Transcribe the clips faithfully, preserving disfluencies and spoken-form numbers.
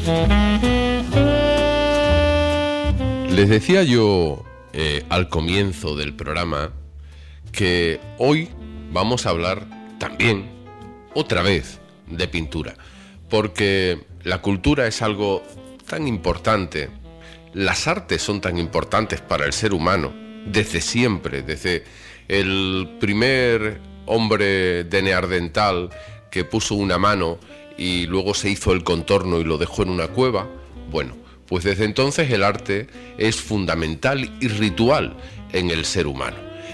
Les decía yo eh, al comienzo del programa que hoy vamos a hablar también, otra vez, de pintura, porque la cultura es algo tan importante, las artes son tan importantes para el ser humano, desde siempre, desde el primer hombre de Neandertal que puso una mano y luego se hizo el contorno y lo dejó en una cueva. Bueno, pues desde entonces el arte es fundamental y ritual en el ser humano.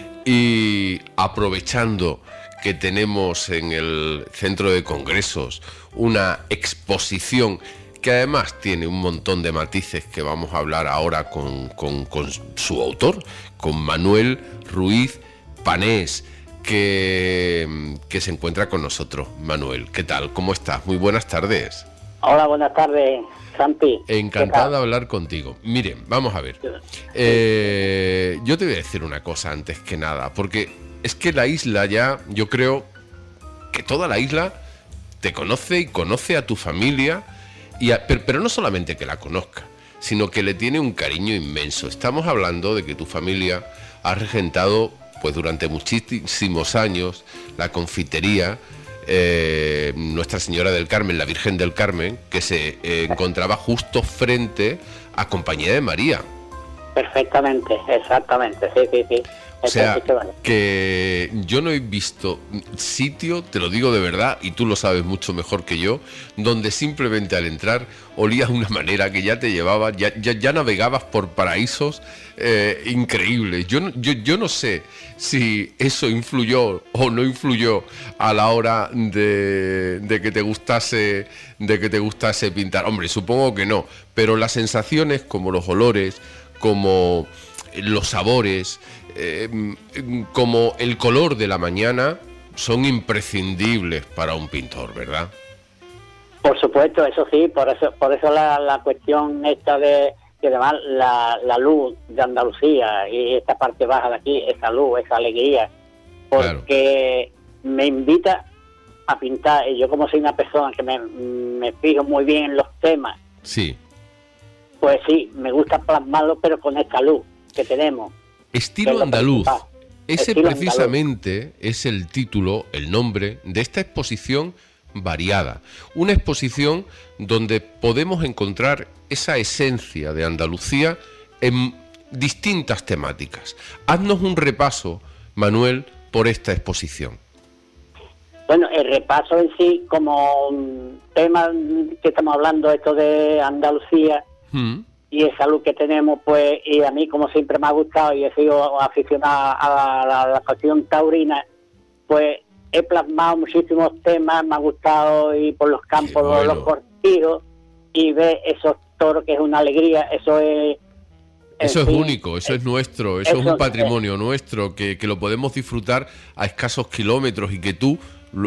Y aprovechando que tenemos en el Centro de Congresos una exposición que además tiene un montón de matices que vamos a hablar ahora con, con, con su autor, con Manuel Ruiz Panés, que, que se encuentra con nosotros. Manuel, ¿qué tal? ¿Cómo estás? Muy buenas tardes. Hola, buenas tardes, Santi. Encantado de hablar contigo. Miren, vamos a ver. Eh, yo te voy a decir una cosa antes que nada, porque es que la isla ya, yo creo que toda la isla te conoce y conoce a tu familia, y a, pero, pero no solamente que la conozca, sino que le tiene un cariño inmenso. Estamos hablando de que tu familia ha regentado pues durante muchísimos años la confitería Eh, Nuestra Señora del Carmen, la Virgen del Carmen, que se eh, encontraba justo frente a Compañía de María. Perfectamente, exactamente, sí, sí, sí. O sea, que yo no he visto sitio, te lo digo de verdad, y tú lo sabes mucho mejor que yo, donde simplemente al entrar olías de una manera que ya te llevaba, ya, ya, ya navegabas por paraísos eh, increíbles. Yo, yo, yo no sé si eso influyó o no influyó a la hora de, de que te gustase, de que te gustase pintar. Hombre, supongo que no, pero las sensaciones, como los olores, como los sabores, eh, como el color de la mañana, son imprescindibles para un pintor, ¿verdad? Por supuesto, eso sí, por eso por eso la, la cuestión esta de que además la, la luz de Andalucía y esta parte baja de aquí, esa luz, esa alegría, porque claro, me invita a pintar, y yo como soy una persona que me, me fijo muy bien en los temas, sí, pues sí, me gusta plasmarlo, pero con esta luz que tenemos. Estilo andaluz. Ese Estilo precisamente andaluz. Es el título, el nombre de esta exposición variada. Una exposición donde podemos encontrar esa esencia de Andalucía en distintas temáticas. Haznos un repaso, Manuel, por esta exposición. Bueno, el repaso en sí, como tema que estamos hablando, esto de Andalucía, ¿Mm? Y esa luz que tenemos, pues, y a mí como siempre me ha gustado y he sido aficionado a la, a la, a la cuestión taurina, pues he plasmado muchísimos temas, me ha gustado ir por los campos, bueno, los cortijos, y ver esos toros, que es una alegría, eso es... Eso es fin, único, eso es nuestro, eso, eso es un patrimonio es, nuestro, que, que lo podemos disfrutar a escasos kilómetros y que tú, lo,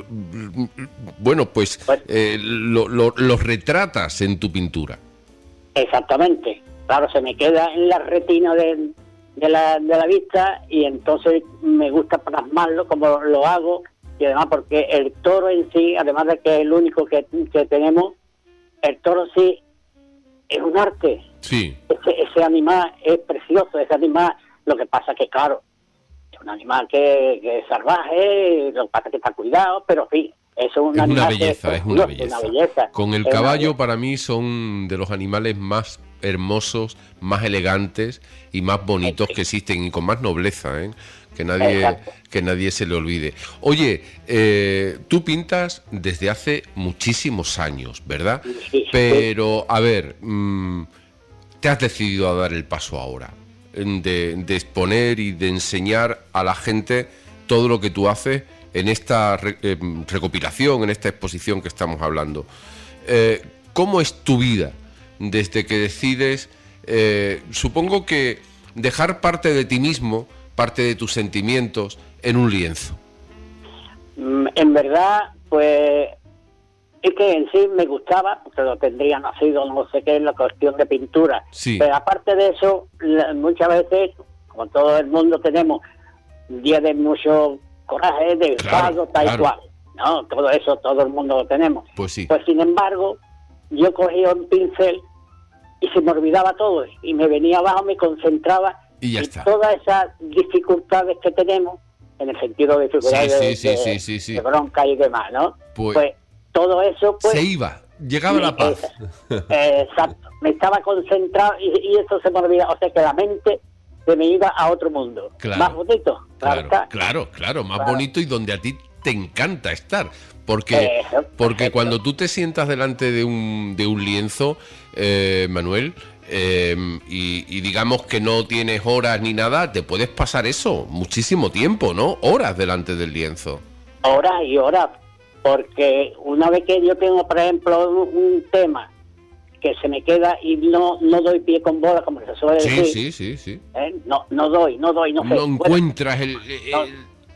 bueno, pues, pues eh, lo, lo, lo retratas en tu pintura. Exactamente, claro, se me queda en la retina de, de, la, de la vista, y entonces me gusta plasmarlo como lo hago, y además porque el toro en sí, además de que es el único que, que tenemos, el toro sí es un arte. Sí. Ese, ese animal es precioso, ese animal, lo que pasa que claro, es un animal que, que es salvaje, lo que pasa que está cuidado, pero sí. Es, un es una belleza, es, es una belleza. una belleza. Con el es caballo para mí son de los animales más hermosos, más elegantes y más bonitos que existen, y con más nobleza, ¿eh? que nadie que nadie se le olvide. Oye, eh, tú pintas desde hace muchísimos años, ¿verdad? Sí, Pero, a ver, mmm, te has decidido a dar el paso ahora, de, de exponer y de enseñar a la gente todo lo que tú haces en esta re, eh, recopilación, en esta exposición que estamos hablando. Eh, ¿Cómo es tu vida desde que decides, eh, supongo que dejar parte de ti mismo, parte de tus sentimientos, en un lienzo? En verdad, pues, es que en sí me gustaba, porque lo tendría nacido, no sé qué, la cuestión de pintura. Sí. Pero aparte de eso, muchas veces, como todo el mundo tenemos días de mucho coraje, de claro, enfado, tal claro. cual, ¿no? Todo eso, todo el mundo lo tenemos. Pues sí. Pues sin embargo, yo cogía un pincel y se me olvidaba todo, y me venía abajo, me concentraba, y ya y está. Todas esas dificultades que tenemos, en el sentido de dificultades sí, de, sí, de, sí, sí, sí. de bronca y demás, ¿no? Pues, pues todo eso, pues... Se iba, llegaba la paz. Eh, exacto, me estaba concentrado y, y eso se me olvidaba, o sea que la mente se me iba a otro mundo. Claro, más bonito, claro, claro, claro, más claro. bonito, y donde a ti te encanta estar, porque Eso, porque perfecto. cuando tú te sientas delante de un de un lienzo, eh, Manuel, eh, y, y digamos que no tienes horas ni nada, te puedes pasar eso muchísimo tiempo, ¿no? Horas delante del lienzo. Horas y horas, porque una vez que yo tengo, por ejemplo, un, un tema que se me queda y no no doy pie con bola, como se suele Sí, decir. sí, sí, sí. ¿eh? No no doy, no doy, no sé. No Bueno, encuentras el, el- no.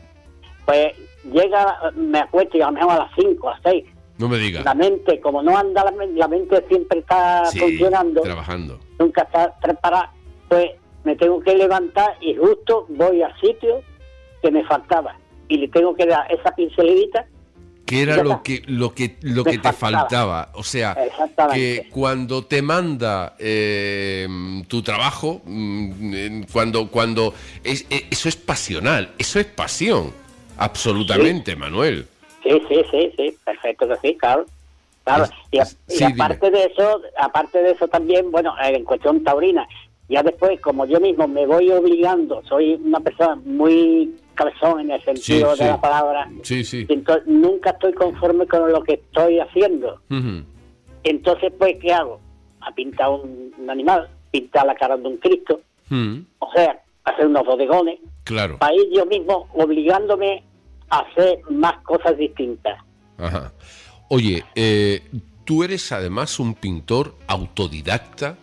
Pues llega, me acuesto y a lo mejor a las cinco, a las seis. no me digas. La mente, como no anda, la, men- la mente siempre está Sí, funcionando, trabajando. nunca está preparada, pues me tengo que levantar y justo voy al sitio que me faltaba y le tengo que dar esa pinceladita. Que era Ya lo está. que lo que lo Me que te faltaba. faltaba, o sea, Exactamente. que cuando te manda eh, tu trabajo, mm, eh, cuando cuando es, eh, eso es pasional, eso es pasión, absolutamente, Sí. Manuel. Sí, sí, sí, sí, perfecto que sí, claro. Claro, Es- y, a- es- y sí, aparte de eso, aparte de eso también, bueno, eh, en cuestión taurina, ya después, como yo mismo me voy obligando, soy una persona muy cabezón en el sentido Sí, sí. de la palabra, Sí, sí. y entonces nunca estoy conforme con lo que estoy haciendo. Ujú. Entonces, pues, ¿qué hago? A pintar un, un animal, pintar la cara de un Cristo, Mm, o sea, hacer unos bodegones, claro. para ir yo mismo obligándome a hacer más cosas distintas. Ajá. Oye, eh, tú eres además un pintor autodidacta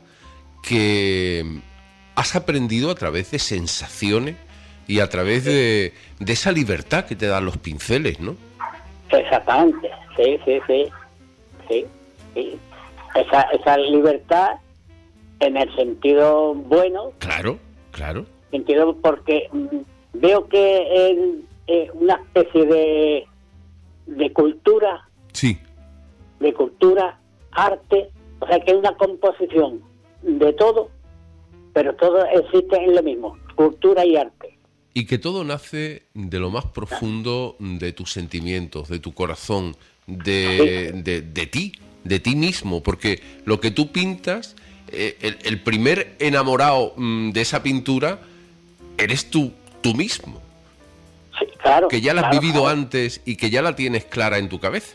que has aprendido a través de sensaciones y a través de, de esa libertad que te dan los pinceles, ¿no? Exactamente, sí, sí, sí, sí, sí. Esa, esa libertad en el sentido bueno, Claro, claro. sentido porque mm, veo que es eh, una especie de, de cultura, Sí, de cultura, arte, o sea que es una composición de todo, pero todo existe en lo mismo, cultura y arte. y que todo nace de lo más profundo de tus sentimientos, de tu corazón, de, de, de ti, de ti mismo, porque lo que tú pintas, eh, el, el primer enamorado mm, de esa pintura eres tú, tú mismo, Sí, claro. que ya la has claro, vivido claro. antes y que ya la tienes clara en tu cabeza.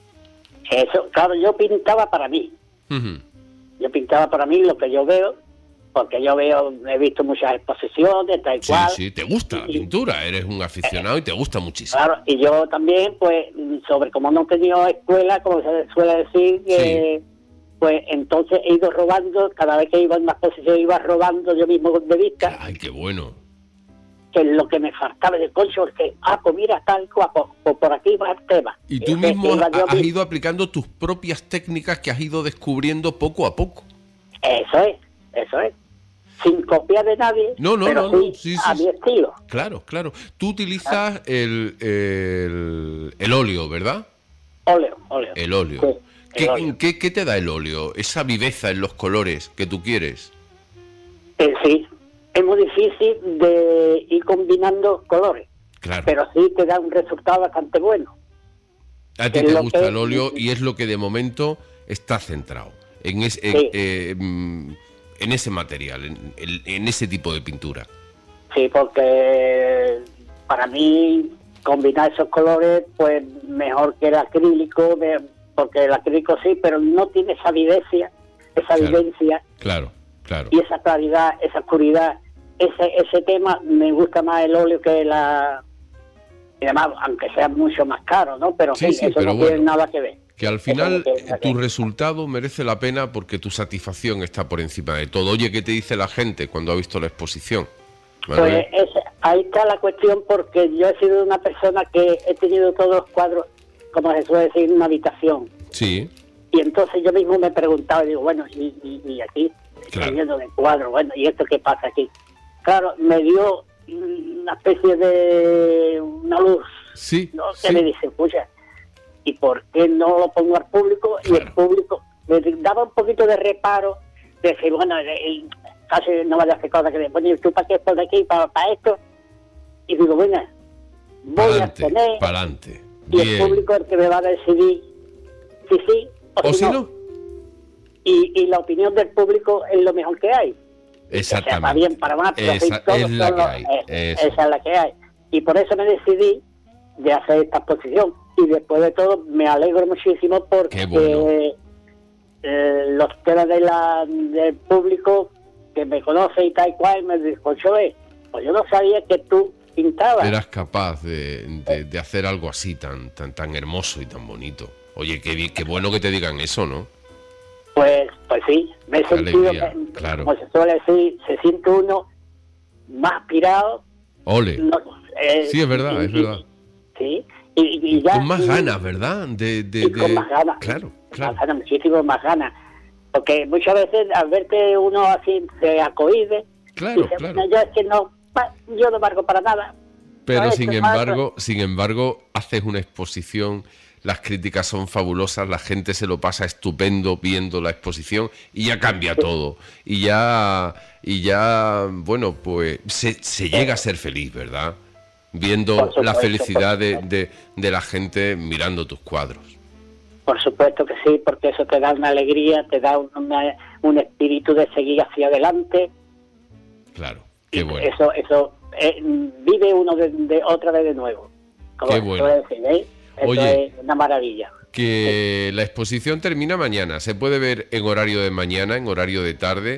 Eso, claro, yo pintaba para mí. Ujú. Yo pintaba para mí lo que yo veo, porque yo veo, he visto muchas exposiciones, tal Sí, cual. sí, te gusta la Y- pintura, eres un aficionado y te gusta muchísimo. Claro, y yo también, pues, sobre como no he tenido escuela, como se suele decir, que, pues entonces he ido robando, cada vez que iba en una exposición iba robando yo mismo de vista, Ay, qué bueno. que lo que me faltaba de concho es que, ah, pues mira, tal cual, pues, pues por aquí va el tema. Y tú Entonces, mismo iba has, yo has mismo. ido aplicando tus propias técnicas que has ido descubriendo poco a poco. Eso es, eso es. Sin copiar de nadie, No, no, pero no, no, sí, sí, a sí, mi sí. estilo. Claro, claro. Tú utilizas el, el, el óleo, ¿verdad? Óleo, óleo. El óleo. Sí, el ¿Qué, óleo. qué- qué te da el óleo? Esa viveza en los colores que tú quieres. Eh, sí, es muy difícil de ir combinando colores, Claro. pero sí te da un resultado bastante bueno. A ti es te lo gusta que- el óleo y es lo que de momento está centrado en, es- en, Sí. eh, mm, en ese material, en, en- en ese tipo de pintura. Sí, porque para mí combinar esos colores, pues mejor que el acrílico, de- porque el acrílico sí, pero no tiene esa vivencia, esa Claro. vivencia Claro, claro. y esa claridad, esa oscuridad. Ese ese tema me gusta más el óleo que la... Y además, aunque sea mucho más caro, ¿no? Pero Sí, sí, sí, eso pero no tiene bueno. nada que ver. Que al Eso final no tiene eh, nada que tu ver. resultado merece la pena porque tu satisfacción está por encima de todo. Oye, ¿qué te dice la gente cuando ha visto la exposición? Manuel? Pues es- ahí está la cuestión, porque yo he sido una persona que he tenido todos los cuadros, como se suele decir, en una habitación. Sí, Y entonces yo mismo me preguntaba, digo, bueno, y, y, y aquí Claro. estoy viendo de cuadros, bueno, ¿y esto qué pasa aquí? Claro, me dio una especie de una luz, sí, ¿no? Que sí. me dice, pucha, ¿y por qué no lo pongo al público? Y el Claro. público me daba un poquito de reparo, de decir, bueno, el, casi no vaya a hacer cosas que, bueno, ¿y tú para qué estás de aquí, para, para esto? Y digo, bueno, voy pa'lante, a tener... Pa'lante. Y el público es el que me va a decidir si sí o, o si si no. no. Y, y la opinión del público es lo mejor que hay. Exactamente. O sea, para bien, para mal, pero esa, sí, todos es la son que los- hay. eh, Eso. esa es la que hay. Y por eso me decidí de hacer esta exposición. Y después de todo, me alegro muchísimo porque Qué bueno. eh, los temas de la, del público que me conoce y tal y cual, me dijo, Joe, pues yo no sabía que tú pintabas. Eras capaz de, de, de hacer algo así tan, tan, tan hermoso y tan bonito. Oye, qué, bien- qué bueno que te digan eso, ¿no? Pues, pues sí, me he Qué sentido, alegría, que, claro. como se suele decir, se siente uno más aspirado. Ole. no, eh, Sí, es verdad, y- es verdad. Sí, y, y ya... Con más y- ganas, ¿verdad? De, de, y con de- más ganas. Claro, Más claro. ganas, muchísimo más ganas. Porque muchas veces al verte uno así se acoide, Claro, dice, claro. "Bueno, yo es que no, pa- yo no valgo para nada". Pero No, sin esto pasa. embargo, sin embargo, haces una exposición, las críticas son fabulosas, la gente se lo pasa estupendo viendo la exposición y ya cambia todo. Y ya, y ya, bueno, pues se, se llega a ser feliz, ¿verdad? Viendo Por supuesto, la felicidad por de, supuesto. de, de la gente mirando tus cuadros. Por supuesto que sí, porque eso te da una alegría, te da una- un espíritu de seguir hacia adelante. Claro, qué bueno. Eso, eso eh, vive uno de, de otra vez de nuevo. Como Qué se bueno. suele decir, ¿eh? Eso Oye. es una maravilla. Que la exposición termina mañana, se puede ver en horario de mañana, en horario de tarde,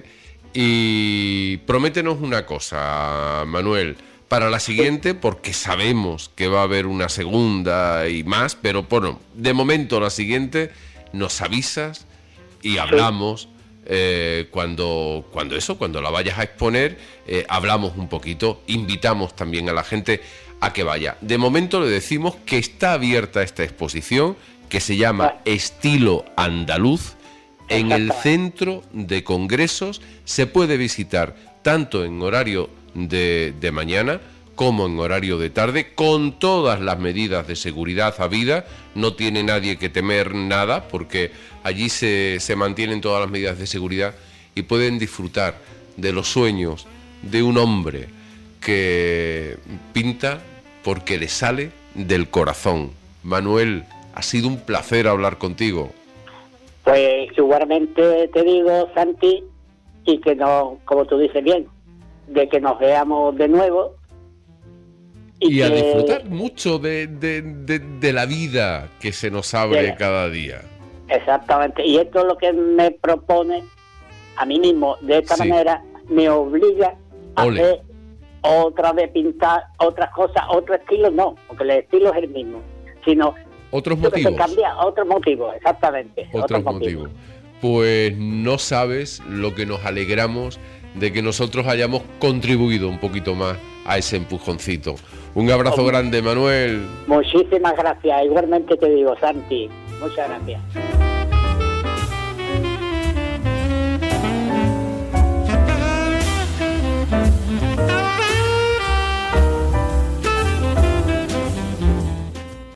y prométenos una cosa, Manuel, para la siguiente, porque sabemos que va a haber una segunda y más, pero bueno, de momento la siguiente nos avisas y hablamos. Eh, cuando, cuando eso, cuando la vayas a exponer, eh, hablamos un poquito, invitamos también a la gente a que vaya. De momento le decimos que está abierta esta exposición, que se llama Estilo Andaluz, en el Centro de Congresos. Se puede visitar tanto en horario de, de mañana como en horario de tarde, con todas las medidas de seguridad habidas. No tiene nadie que temer nada, porque allí se, se mantienen todas las medidas de seguridad y pueden disfrutar de los sueños de un hombre que pinta porque le sale del corazón. Manuel, ha sido un placer hablar contigo. Pues igualmente te digo, Santi, y que no, como tú dices bien, de que nos veamos de nuevo. Y, y a que, disfrutar mucho de, de, de, de la vida que se nos abre sí, cada día. Exactamente, y esto es lo que me propone a mí mismo. De esta Sí. manera me obliga a Ole. hacer otra vez, pintar otras cosas, otro estilo, no, porque el estilo es el mismo, sino Otros yo que sé, motivos. cambia otros motivos, exactamente. Otros motivos. Pues no sabes lo que nos alegramos de que nosotros hayamos contribuido un poquito más a ese empujoncito. Un abrazo Oh. grande, Manuel. Muchísimas gracias, igualmente te digo, Santi, muchas gracias.